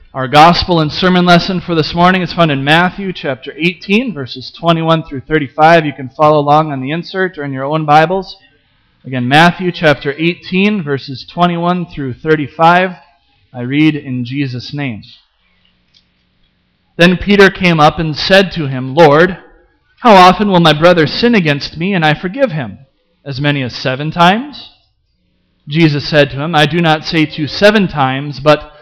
Our gospel and sermon lesson for this morning is found in Matthew chapter 18, verses 21 through 35. You can follow along on the insert or in your own Bibles. Again, Matthew chapter 18, verses 21 through 35. I read in Jesus' name. Then Peter came up and said to him, "Lord, how often will my brother sin against me and I forgive him? As many as 7 times?" Jesus said to him, "I do not say to you 7 times, but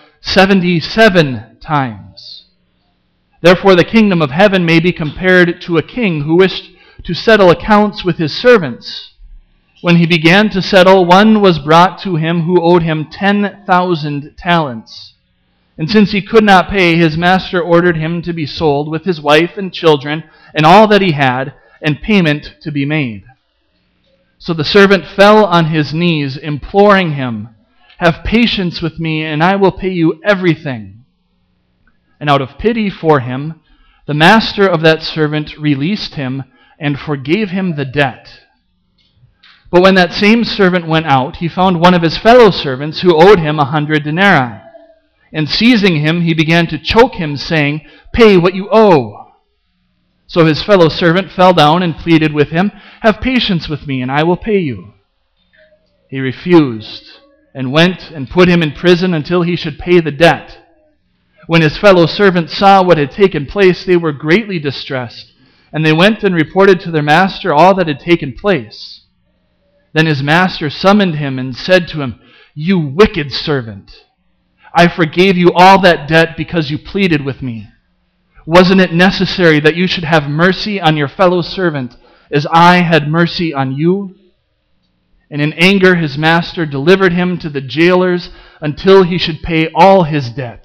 77 times. Therefore the kingdom of heaven may be compared to a king who wished to settle accounts with his servants. When he began to settle, one was brought to him who owed him 10,000 talents. And since he could not pay, his master ordered him to be sold with his wife and children and all that he had, and payment to be made. So the servant fell on his knees, imploring him, 'Have patience with me, and I will pay you everything.' And out of pity for him, the master of that servant released him and forgave him the debt. But when that same servant went out, he found one of his fellow servants who owed him 100 denarii. And seizing him, he began to choke him, saying, 'Pay what you owe.' So his fellow servant fell down and pleaded with him, 'Have patience with me, and I will pay you.' He refused, and went and put him in prison until he should pay the debt. When his fellow servants saw what had taken place, they were greatly distressed, and they went and reported to their master all that had taken place. Then his master summoned him and said to him, 'You wicked servant, I forgave you all that debt because you pleaded with me. Wasn't it necessary that you should have mercy on your fellow servant as I had mercy on you?' And in anger his master delivered him to the jailers until he should pay all his debt.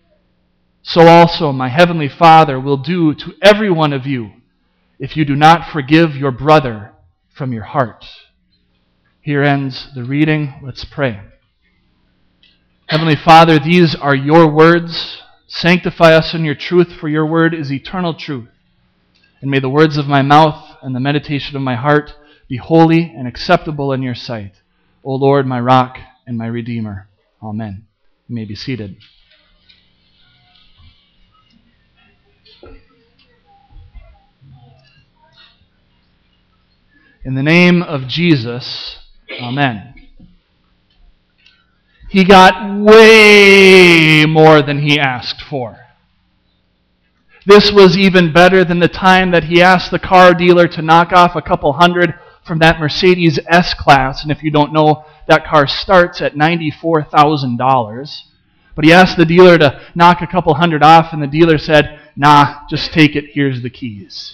So also my heavenly Father will do to every one of you if you do not forgive your brother from your heart." Here ends the reading. Let's pray. Heavenly Father, these are your words. Sanctify us in your truth, for your word is eternal truth. And may the words of my mouth and the meditation of my heart be holy and acceptable in your sight. O Lord, my rock and my redeemer. Amen. You may be seated. In the name of Jesus, amen. He got way more than he asked for. This was even better than the time that he asked the car dealer to knock off a couple hundred from that Mercedes S-Class. And if you don't know, that car starts at $94,000. But he asked the dealer to knock a couple hundred off, and the dealer said, "Nah, just take it, here's the keys."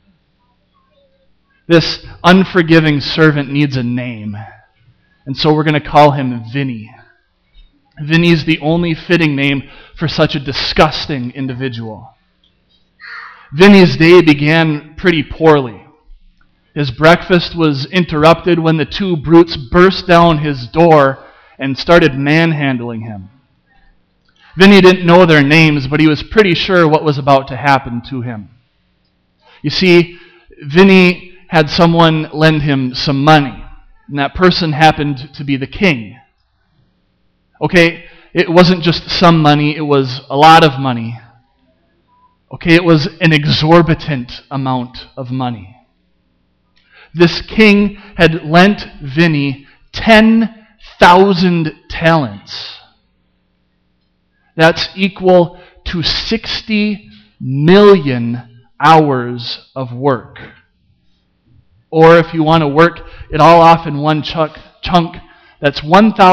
This unforgiving servant needs a name. And so we're going to call him Vinny. Vinny's the only fitting name for such a disgusting individual. Vinny's day began pretty poorly. His breakfast was interrupted when the 2 brutes burst down his door and started manhandling him. Vinny didn't know their names, but he was pretty sure what was about to happen to him. You see, Vinny had someone lend him some money, and that person happened to be the king. Okay, it wasn't just some money, it was a lot of money. Okay, it was an exorbitant amount of money. This king had lent Vinny 10,000 talents. That's equal to 60 million hours of work. Or if you want to work it all off in one chunk, that's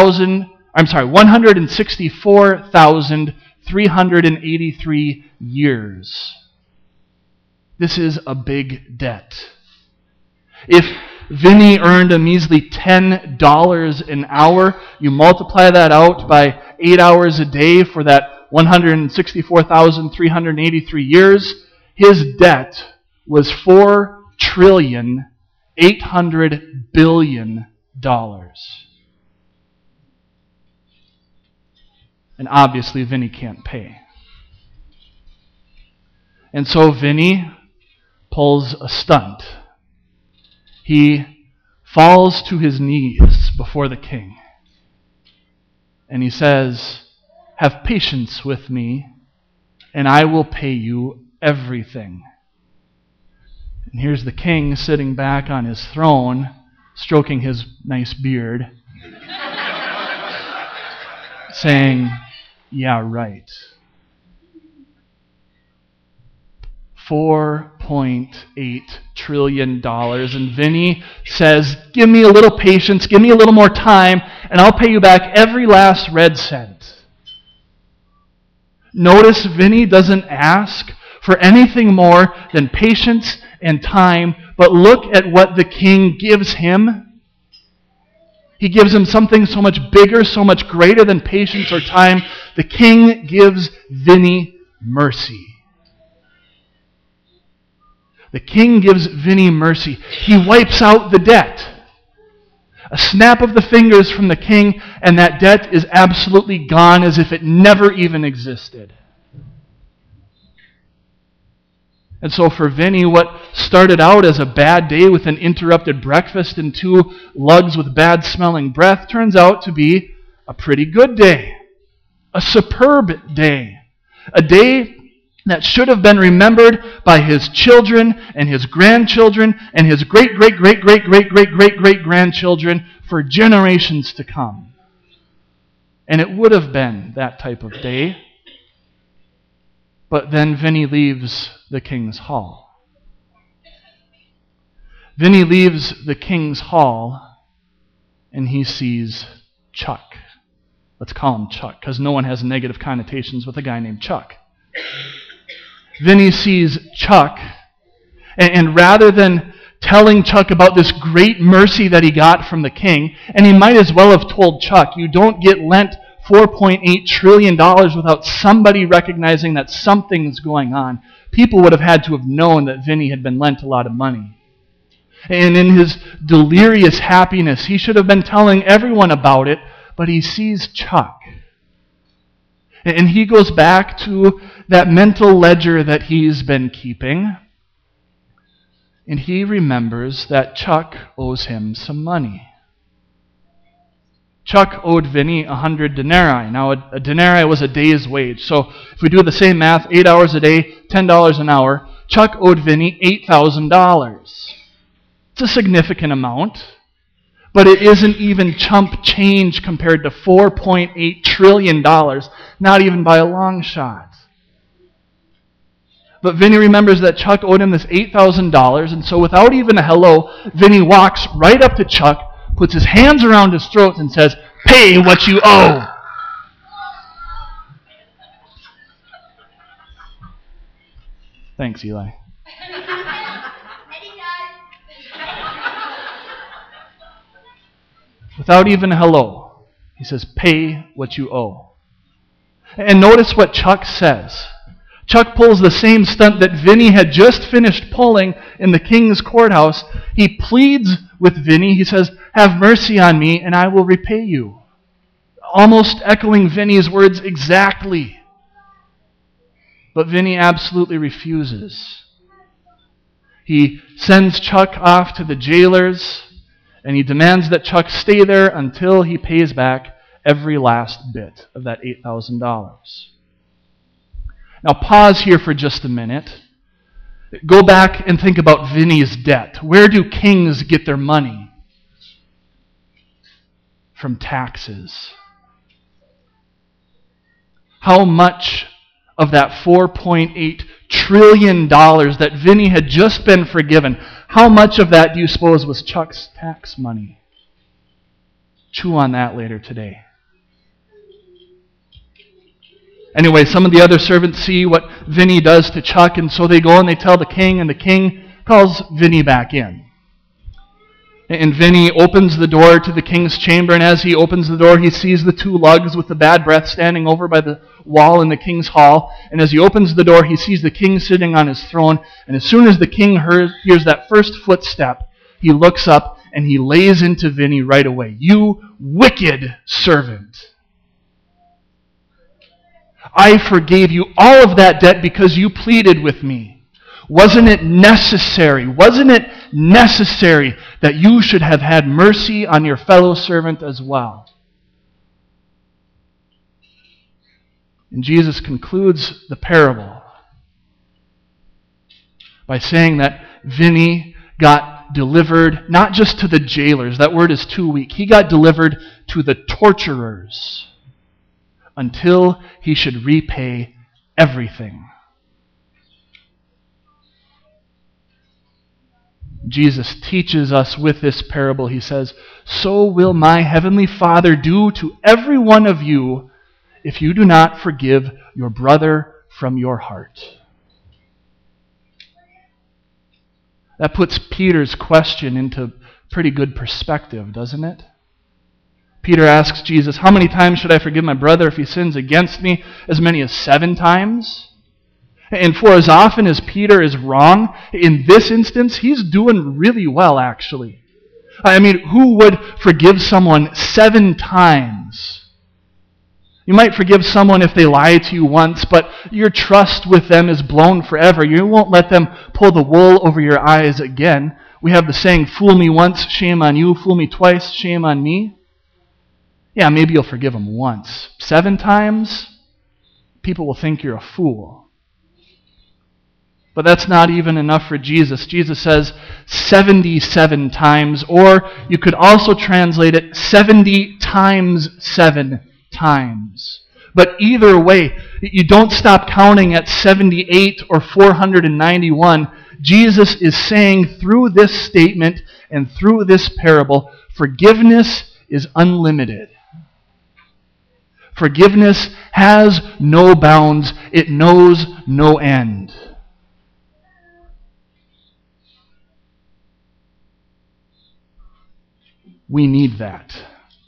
164,383 years. This is a big debt. If Vinny earned a measly $10 an hour, you multiply that out by 8 hours a day for that 164,383 years, his debt was $4,800,000,000,000. And obviously Vinny can't pay. And so Vinny pulls a stunt. He falls to his knees before the king. And he says, have patience with me, and I will pay you everything." And here's the king sitting back on his throne, stroking his nice beard, saying, "Yeah, right." $4.8 trillion. And Vinny says, "Give me a little patience, give me a little more time, and I'll pay you back every last red cent." Notice Vinny doesn't ask for anything more than patience and time, but look at what the king gives him. He gives him something so much bigger, so much greater than patience or time. The king gives Vinny mercy. The king gives Vinny mercy. He wipes out the debt. A snap of the fingers from the king, and that debt is absolutely gone as if it never even existed. And so for Vinny, what started out as a bad day with an interrupted breakfast and 2 lugs with bad-smelling breath turns out to be a pretty good day. A superb day. A day that should have been remembered by his children and his grandchildren and his great-great-great-great-great-great-great-grandchildren for generations to come. And it would have been that type of day. But then Vinny leaves the king's hall. Vinny leaves the king's hall and he sees Chuck. Let's call him Chuck, because no one has negative connotations with a guy named Chuck. Vinny sees Chuck, and rather than telling Chuck about this great mercy that he got from the king, and he might as well have told Chuck, you don't get lent $4.8 trillion without somebody recognizing that something's going on. People would have had to have known that Vinny had been lent a lot of money. And in his delirious happiness, he should have been telling everyone about it, but he sees Chuck. And he goes back to that mental ledger that he's been keeping, and he remembers that Chuck owes him some money. Chuck owed Vinny 100 denarii. Now, a denarii was a day's wage. So if we do the same math, 8 hours a day, $10 an hour, Chuck owed Vinny $8,000. It's a significant amount, but it isn't even chump change compared to $4.8 trillion, not even by a long shot. But Vinny remembers that Chuck owed him this $8,000, and so without even a hello, Vinny walks right up to Chuck, puts his hands around his throat and says, "Pay what you owe." Thanks, Eli. Without even a hello, he says, "Pay what you owe." And notice what Chuck says. Chuck pulls the same stunt that Vinny had just finished pulling in the king's courthouse. He pleads with Vinny. He says, "Have mercy on me and I will repay you." Almost echoing Vinny's words exactly. But Vinny absolutely refuses. He sends Chuck off to the jailers and he demands that Chuck stay there until he pays back every last bit of that $8,000. Now pause here for just a minute. Go back and think about Vinny's debt. Where do kings get their money? From taxes. How much of that $4.8 trillion that Vinny had just been forgiven, how much of that do you suppose was Chuck's tax money? Chew on that later today. Anyway, some of the other servants see what Vinny does to Chuck, and so they go and they tell the king, and the king calls Vinny back in. And Vinny opens the door to the king's chamber, and as he opens the door, he sees the 2 lugs with the bad breath standing over by the wall in the king's hall. And as he opens the door, he sees the king sitting on his throne. And as soon as the king hears that first footstep, he looks up and he lays into Vinny right away. "You wicked servant. I forgave you all of that debt because you pleaded with me. Wasn't it necessary? Wasn't it necessary that you should have had mercy on your fellow servant as well?" And Jesus concludes the parable by saying that Vinny got delivered not just to the jailers, that word is too weak. He got delivered to the torturers until he should repay everything. Jesus teaches us with this parable. He says, "So will my heavenly Father do to every one of you if you do not forgive your brother from your heart." That puts Peter's question into pretty good perspective, doesn't it? Peter asks Jesus, "How many times should I forgive my brother if he sins against me? As many as 7 times?" And for as often as Peter is wrong, in this instance, he's doing really well, actually. I mean, who would forgive someone 7 times? You might forgive someone if they lie to you once, but your trust with them is blown forever. You won't let them pull the wool over your eyes again. We have the saying, "Fool me once, shame on you. Fool me twice, shame on me." Yeah, maybe you'll forgive them once. 7 times, people will think you're a fool. But that's not even enough for Jesus. Jesus says 77 times, or you could also translate it 70 times 7 times. But either way, you don't stop counting at 78 or 491. Jesus is saying through this statement and through this parable, forgiveness is unlimited. Forgiveness has no bounds. It knows no end. We need that.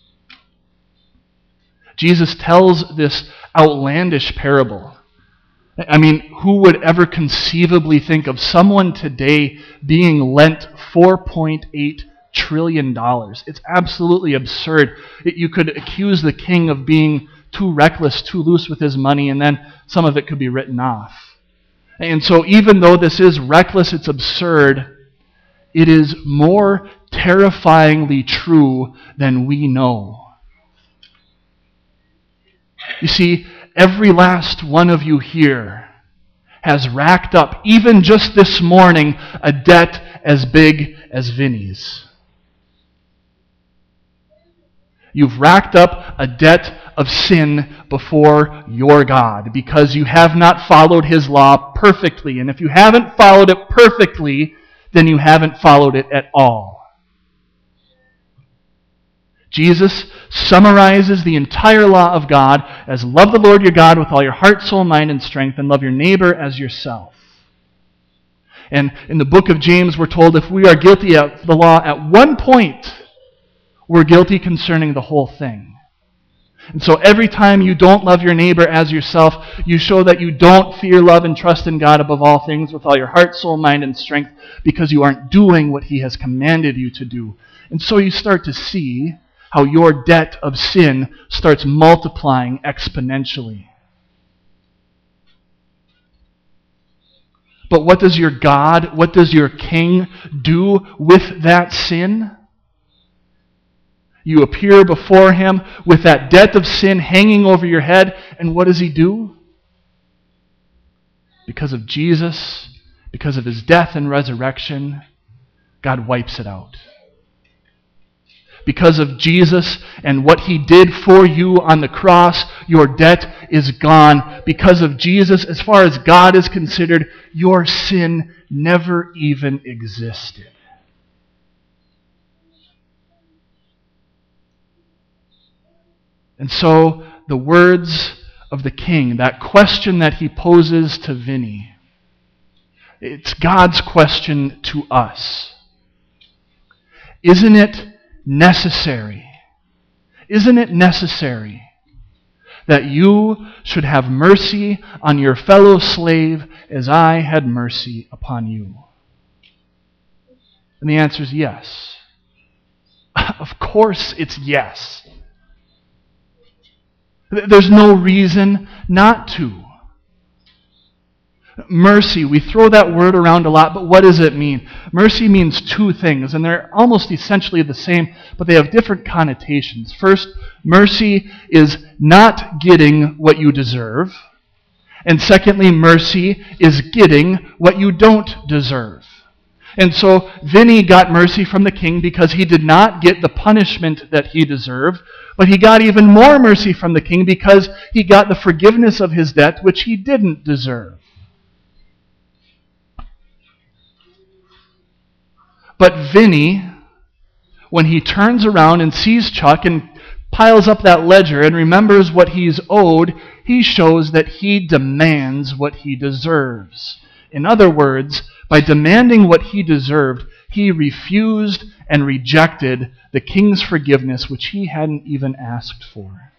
Jesus tells this outlandish parable. I mean, who would ever conceivably think of someone today being lent $4.8 trillion? It's absolutely absurd. You could accuse the king of being too reckless, too loose with his money, and then some of it could be written off. And so even though this is reckless, it's absurd, it is more terrifyingly true than we know. You see, every last one of you here has racked up, even just this morning, a debt as big as Vinny's. You've racked up a debt of sin before your God because you have not followed His law perfectly. And if you haven't followed it perfectly, then you haven't followed it at all. Jesus summarizes the entire law of God as love the Lord your God with all your heart, soul, mind, and strength, and love your neighbor as yourself. And in the book of James, we're told if we are guilty of the law at one point, we're guilty concerning the whole thing. And so every time you don't love your neighbor as yourself, you show that you don't fear, love, and trust in God above all things with all your heart, soul, mind, and strength because you aren't doing what He has commanded you to do. And so you start to see how your debt of sin starts multiplying exponentially. But what does your God, what does your King do with that sin? You appear before Him with that debt of sin hanging over your head, and what does He do? Because of Jesus, because of His death and resurrection, God wipes it out. Because of Jesus and what He did for you on the cross, your debt is gone. Because of Jesus, as far as God is considered, your sin never even existed. And so, the words of the King, that question that he poses to Vinny, it's God's question to us. Isn't it necessary? Isn't it necessary that you should have mercy on your fellow slave as I had mercy upon you? And the answer is yes. Of course it's yes. There's no reason not to. Mercy, we throw that word around a lot, but what does it mean? Mercy means 2 things, and they're almost essentially the same, but they have different connotations. First, mercy is not getting what you deserve. And secondly, mercy is getting what you don't deserve. And so Vinny got mercy from the king because he did not get the punishment that he deserved, but he got even more mercy from the king because he got the forgiveness of his debt, which he didn't deserve. But Vinny, when he turns around and sees Chuck and piles up that ledger and remembers what he's owed, he shows that he demands what he deserves. In other words, by demanding what he deserved, he refused and rejected the king's forgiveness, which he hadn't even asked for.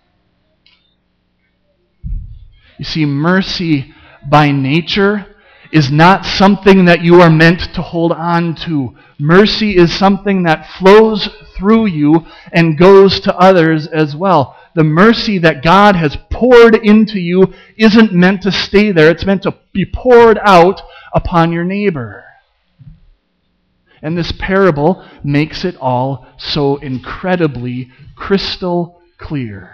You see, mercy by nature is not something that you are meant to hold on to. Mercy is something that flows through you and goes to others as well. The mercy that God has poured into you isn't meant to stay there. It's meant to be poured out upon your neighbor. And this parable makes it all so incredibly crystal clear.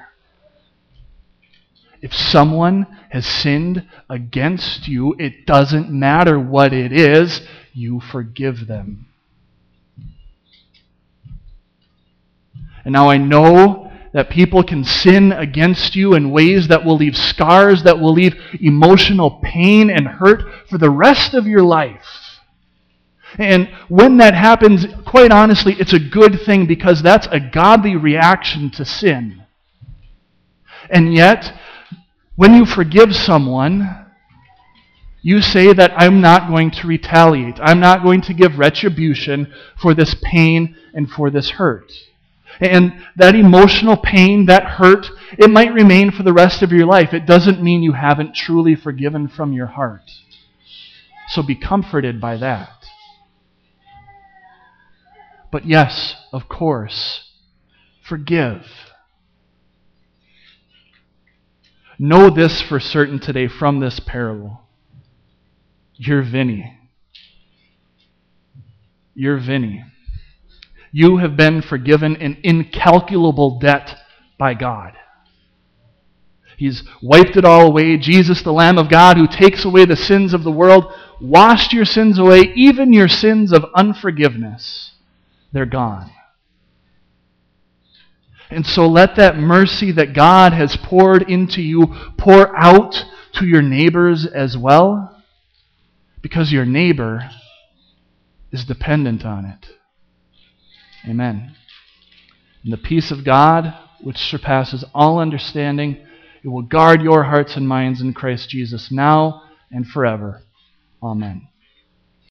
If someone has sinned against you, it doesn't matter what it is, you forgive them. And now I know that people can sin against you in ways that will leave scars, that will leave emotional pain and hurt for the rest of your life. And when that happens, quite honestly, it's a good thing because that's a godly reaction to sin. And yet, when you forgive someone, you say that I'm not going to retaliate. I'm not going to give retribution for this pain and for this hurt. And that emotional pain, that hurt, it might remain for the rest of your life. It doesn't mean you haven't truly forgiven from your heart. So be comforted by that. But yes, of course, forgive. Know this for certain today from this parable. You're Vinny. You're Vinny. You have been forgiven an incalculable debt by God. He's wiped it all away. Jesus, the Lamb of God, who takes away the sins of the world, washed your sins away, even your sins of unforgiveness. They're gone. And so let that mercy that God has poured into you pour out to your neighbors as well, because your neighbor is dependent on it. Amen. And the peace of God, which surpasses all understanding, it will guard your hearts and minds in Christ Jesus now and forever. Amen.